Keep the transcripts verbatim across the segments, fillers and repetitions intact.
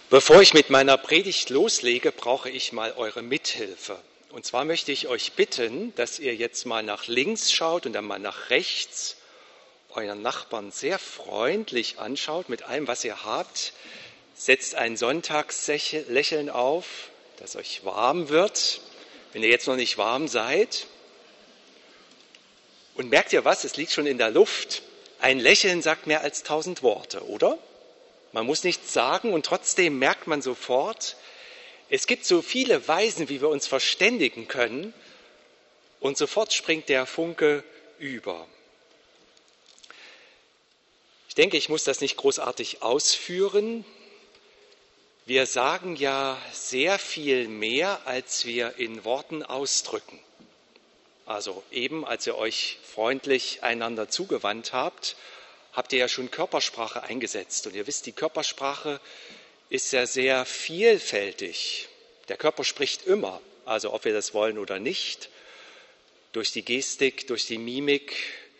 Bevor ich mit meiner Predigt loslege, brauche ich mal eure Mithilfe. Und zwar möchte ich euch bitten, dass ihr jetzt mal nach links schaut und dann mal nach rechts, euren Nachbarn sehr freundlich anschaut mit allem, was ihr habt. Setzt ein Sonntagslächeln auf, dass euch warm wird, wenn ihr jetzt noch nicht warm seid. Und merkt ihr was? Es liegt schon in der Luft. Ein Lächeln sagt mehr als tausend Worte, oder? Man muss nichts sagen und trotzdem merkt man sofort, es gibt so viele Weisen, wie wir uns verständigen können, und sofort springt der Funke über. Ich denke, ich muss das nicht großartig ausführen. Wir sagen ja sehr viel mehr, als wir in Worten ausdrücken. Also eben, als ihr euch freundlich einander zugewandt habt, habt ihr ja schon Körpersprache eingesetzt. Und ihr wisst, die Körpersprache ist ja sehr vielfältig. Der Körper spricht immer, also ob wir das wollen oder nicht, durch die Gestik, durch die Mimik,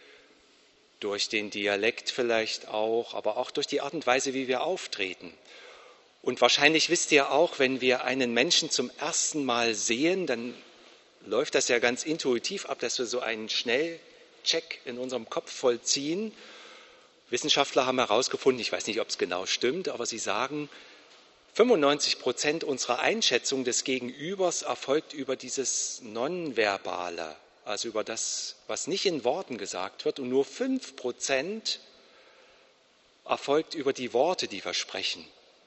durch den Dialekt vielleicht auch, aber auch durch die Art und Weise, wie wir auftreten. Und wahrscheinlich wisst ihr auch, wenn wir einen Menschen zum ersten Mal sehen, dann läuft das ja ganz intuitiv ab, dass wir so einen Schnellcheck in unserem Kopf vollziehen. Wissenschaftler haben herausgefunden, ich weiß nicht, ob es genau stimmt, aber sie sagen, fünfundneunzig Prozent unserer Einschätzung des Gegenübers erfolgt über dieses Nonverbale, also über das, was nicht in Worten gesagt wird, und nur fünf Prozent erfolgt über die Worte, die wir sprechen.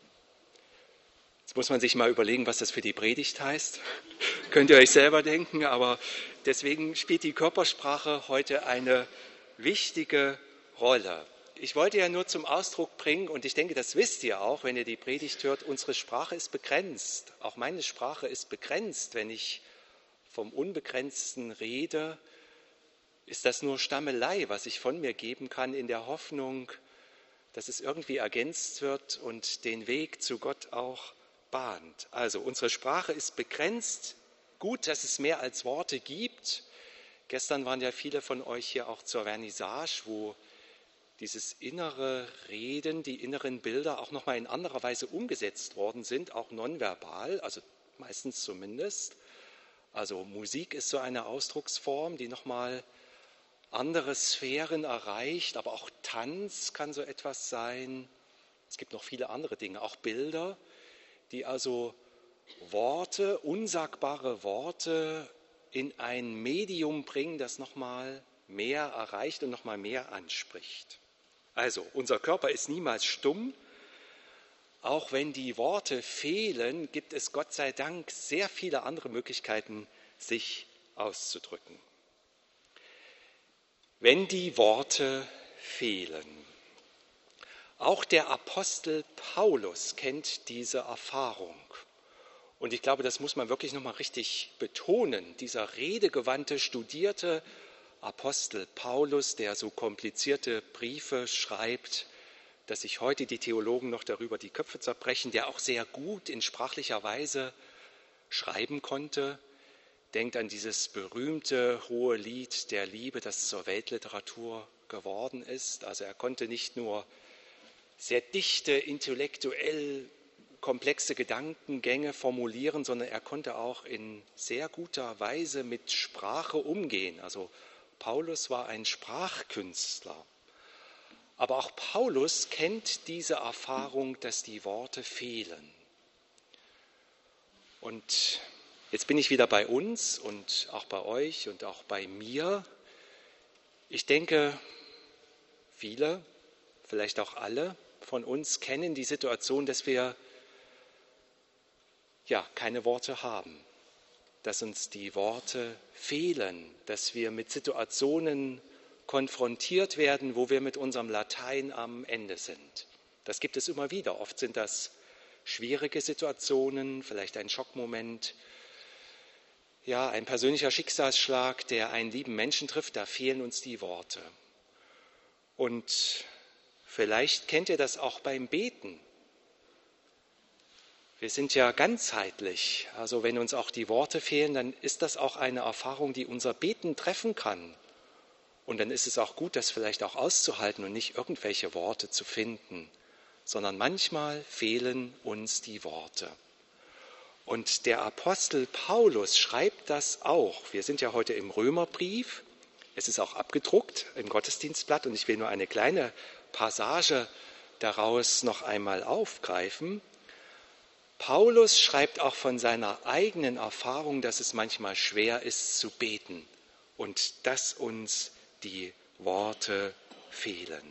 Jetzt muss man sich mal überlegen, was das für die Predigt heißt. Könnt ihr euch selber denken, aber deswegen spielt die Körpersprache heute eine wichtige Rolle. Ich wollte ja nur zum Ausdruck bringen, und ich denke, das wisst ihr auch, wenn ihr die Predigt hört, unsere Sprache ist begrenzt. Auch meine Sprache ist begrenzt. Wenn ich vom Unbegrenzten rede, ist das nur Stammelei, was ich von mir geben kann, in der Hoffnung, dass es irgendwie ergänzt wird und den Weg zu Gott auch bahnt. Also unsere Sprache ist begrenzt. Gut, dass es mehr als Worte gibt. Gestern waren ja viele von euch hier auch zur Vernissage, wo dieses innere Reden, die inneren Bilder auch nochmal in anderer Weise umgesetzt worden sind, auch nonverbal, also meistens zumindest. Also Musik ist so eine Ausdrucksform, die nochmal andere Sphären erreicht, aber auch Tanz kann so etwas sein. Es gibt noch viele andere Dinge, auch Bilder, die also Worte, unsagbare Worte in ein Medium bringen, das nochmal mehr erreicht und nochmal mehr anspricht. Also, unser Körper ist niemals stumm. Auch wenn die Worte fehlen, gibt es Gott sei Dank sehr viele andere Möglichkeiten, sich auszudrücken. Wenn die Worte fehlen. Auch der Apostel Paulus kennt diese Erfahrung. Und ich glaube, das muss man wirklich nochmal richtig betonen. Dieser redegewandte, studierte Apostel Paulus, der so komplizierte Briefe schreibt, dass sich heute die Theologen noch darüber die Köpfe zerbrechen, der auch sehr gut in sprachlicher Weise schreiben konnte. Denkt an dieses berühmte hohe Lied der Liebe, das zur Weltliteratur geworden ist. Also er konnte nicht nur sehr dichte, intellektuell komplexe Gedankengänge formulieren, sondern er konnte auch in sehr guter Weise mit Sprache umgehen. Also Paulus war ein Sprachkünstler. Aber auch Paulus kennt diese Erfahrung, dass die Worte fehlen. Und jetzt bin ich wieder bei uns und auch bei euch und auch bei mir. Ich denke, viele, vielleicht auch alle von uns kennen die Situation, dass wir ja keine Worte haben, dass uns die Worte fehlen, dass wir mit Situationen konfrontiert werden, wo wir mit unserem Latein am Ende sind. Das gibt es immer wieder. Oft sind das schwierige Situationen, vielleicht ein Schockmoment, ja, ein persönlicher Schicksalsschlag, der einen lieben Menschen trifft, da fehlen uns die Worte. Und vielleicht kennt ihr das auch beim Beten. Wir sind ja ganzheitlich, also wenn uns auch die Worte fehlen, dann ist das auch eine Erfahrung, die unser Beten treffen kann. Und dann ist es auch gut, das vielleicht auch auszuhalten und nicht irgendwelche Worte zu finden, sondern manchmal fehlen uns die Worte. Und der Apostel Paulus schreibt das auch. Wir sind ja heute im Römerbrief. Es ist auch abgedruckt im Gottesdienstblatt und ich will nur eine kleine Passage daraus noch einmal aufgreifen. Paulus schreibt auch von seiner eigenen Erfahrung, dass es manchmal schwer ist zu beten und dass uns die Worte fehlen.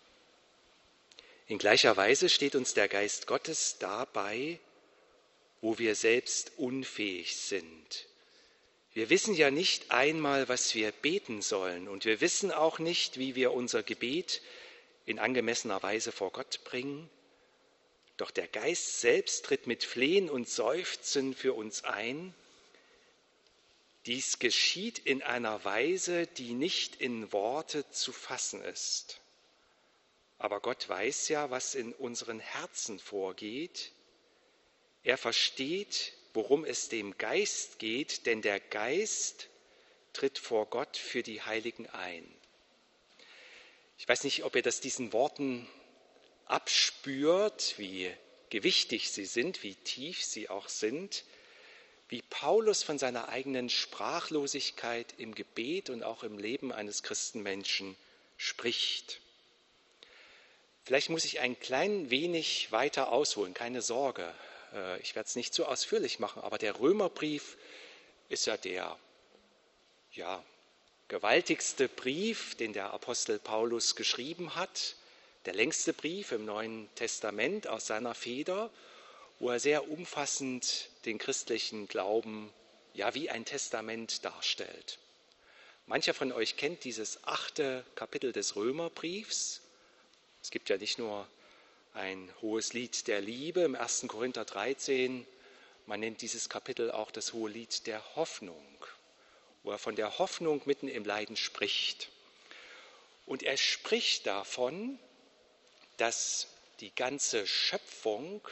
In gleicher Weise steht uns der Geist Gottes dabei, wo wir selbst unfähig sind. Wir wissen ja nicht einmal, was wir beten sollen und wir wissen auch nicht, wie wir unser Gebet in angemessener Weise vor Gott bringen. Doch der Geist selbst tritt mit Flehen und Seufzen für uns ein. Dies geschieht in einer Weise, die nicht in Worte zu fassen ist. Aber Gott weiß ja, was in unseren Herzen vorgeht. Er versteht, worum es dem Geist geht, denn der Geist tritt vor Gott für die Heiligen ein. Ich weiß nicht, ob ihr das diesen Worten abspürt, wie gewichtig sie sind, wie tief sie auch sind, wie Paulus von seiner eigenen Sprachlosigkeit im Gebet und auch im Leben eines Christenmenschen spricht. Vielleicht muss ich ein klein wenig weiter ausholen, keine Sorge. Ich werde es nicht zu ausführlich machen, aber der Römerbrief ist ja der ja, gewaltigste Brief, den der Apostel Paulus geschrieben hat, der längste Brief im Neuen Testament aus seiner Feder, wo er sehr umfassend den christlichen Glauben ja wie ein Testament darstellt. Mancher von euch kennt dieses achte Kapitel des Römerbriefs. Es gibt ja nicht nur ein hohes Lied der Liebe im ersten Korinther dreizehn. Man nennt dieses Kapitel auch das hohe Lied der Hoffnung, wo er von der Hoffnung mitten im Leiden spricht. Und er spricht davon, dass die ganze Schöpfung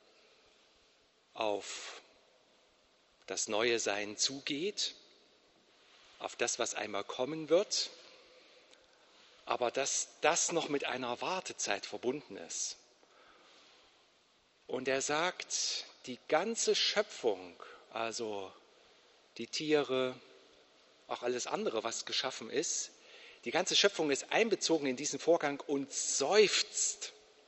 auf das neue Sein zugeht, auf das, was einmal kommen wird, aber dass das noch mit einer Wartezeit verbunden ist. Und er sagt, die ganze Schöpfung, also die Tiere, auch alles andere, was geschaffen ist, die ganze Schöpfung ist einbezogen in diesen Vorgang und seufzt,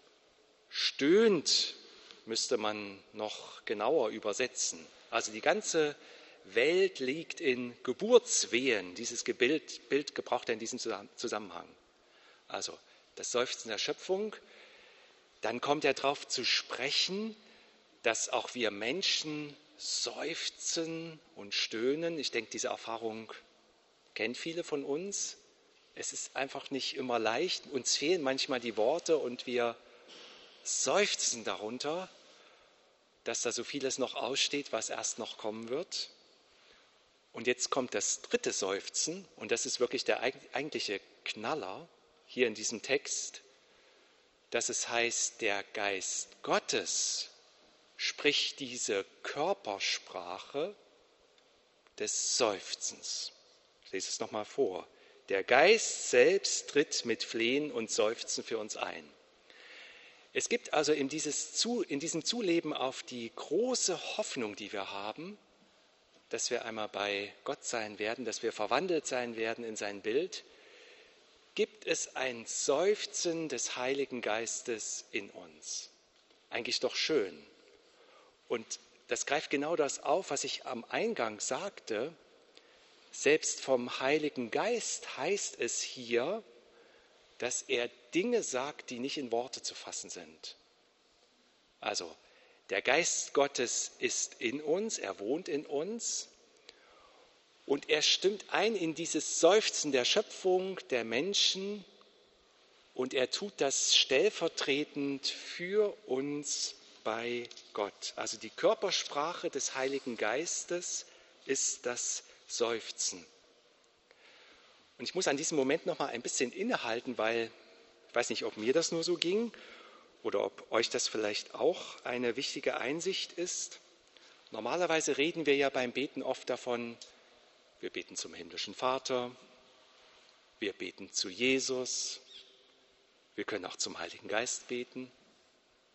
stöhnt, müsste man noch genauer übersetzen. Also die ganze Welt liegt in Geburtswehen. Dieses Bild, Bild gebraucht er in diesem Zusammenhang. Also das Seufzen der Schöpfung. Dann kommt er darauf zu sprechen, dass auch wir Menschen seufzen und stöhnen. Ich denke, diese Erfahrung kennen viele von uns. Es ist einfach nicht immer leicht. Uns fehlen manchmal die Worte und wir seufzen darunter, dass da so vieles noch aussteht, was erst noch kommen wird. Und jetzt kommt das dritte Seufzen und das ist wirklich der eigentliche Knaller hier in diesem Text, dass es heißt, der Geist Gottes spricht diese Körpersprache des Seufzens. Ich lese es nochmal vor. Der Geist selbst tritt mit Flehen und Seufzen für uns ein. Es gibt also in, dieses, in diesem Zuleben auf die große Hoffnung, die wir haben, dass wir einmal bei Gott sein werden, dass wir verwandelt sein werden in sein Bild, gibt es ein Seufzen des Heiligen Geistes in uns. Eigentlich doch schön. Und das greift genau das auf, was ich am Eingang sagte. Selbst vom Heiligen Geist heißt es hier, dass er Dinge sagt, die nicht in Worte zu fassen sind. Also der Geist Gottes ist in uns, er wohnt in uns und er stimmt ein in dieses Seufzen der Schöpfung, der Menschen und er tut das stellvertretend für uns bei Gott. Also die Körpersprache des Heiligen Geistes ist das Seufzen. Und ich muss an diesem Moment noch mal ein bisschen innehalten, weil ich weiß nicht, ob mir das nur so ging oder ob euch das vielleicht auch eine wichtige Einsicht ist. Normalerweise reden wir ja beim Beten oft davon, wir beten zum himmlischen Vater, wir beten zu Jesus, wir können auch zum Heiligen Geist beten.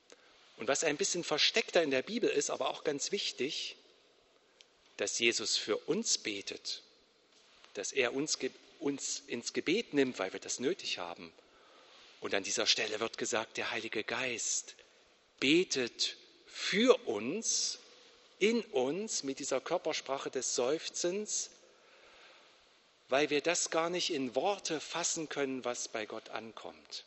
Und was ein bisschen versteckter in der Bibel ist, aber auch ganz wichtig, dass Jesus für uns betet, dass er uns, uns ins Gebet nimmt, weil wir das nötig haben. Und an dieser Stelle wird gesagt, der Heilige Geist betet für uns, in uns mit dieser Körpersprache des Seufzens, weil wir das gar nicht in Worte fassen können, was bei Gott ankommt.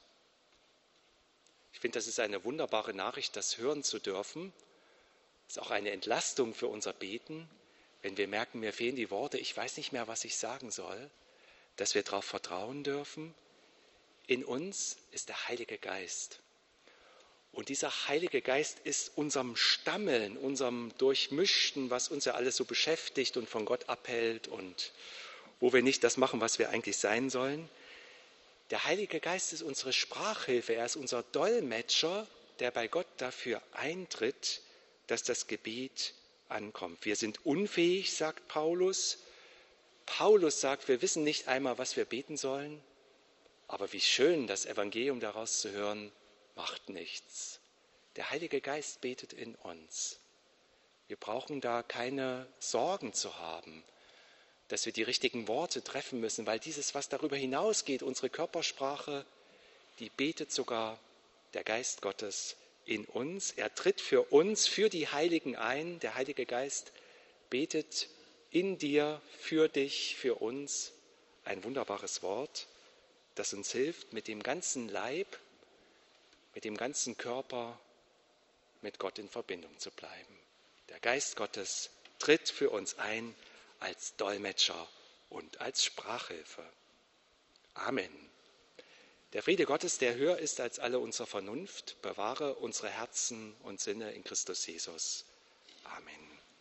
Ich finde, das ist eine wunderbare Nachricht, das hören zu dürfen. Das ist auch eine Entlastung für unser Beten, wenn wir merken, mir fehlen die Worte, ich weiß nicht mehr, was ich sagen soll, dass wir darauf vertrauen dürfen. In uns ist der Heilige Geist. Und dieser Heilige Geist ist unserem Stammeln, unserem Durchmischten, was uns ja alles so beschäftigt und von Gott abhält und wo wir nicht das machen, was wir eigentlich sein sollen. Der Heilige Geist ist unsere Sprachhilfe, er ist unser Dolmetscher, der bei Gott dafür eintritt, dass das Gebet ankommt. Wir sind unfähig, sagt Paulus. Paulus sagt, wir wissen nicht einmal, was wir beten sollen, aber wie schön, das Evangelium daraus zu hören, macht nichts. Der Heilige Geist betet in uns. Wir brauchen da keine Sorgen zu haben, dass wir die richtigen Worte treffen müssen, weil dieses, was darüber hinausgeht, unsere Körpersprache, die betet sogar der Geist Gottes in uns. Er tritt für uns, für die Heiligen ein. Der Heilige Geist betet in dir, für dich, für uns. Ein wunderbares Wort, das uns hilft, mit dem ganzen Leib, mit dem ganzen Körper, mit Gott in Verbindung zu bleiben. Der Geist Gottes tritt für uns ein als Dolmetscher und als Sprachhilfe. Amen. Der Friede Gottes, der höher ist als alle unsere Vernunft, bewahre unsere Herzen und Sinne in Christus Jesus. Amen.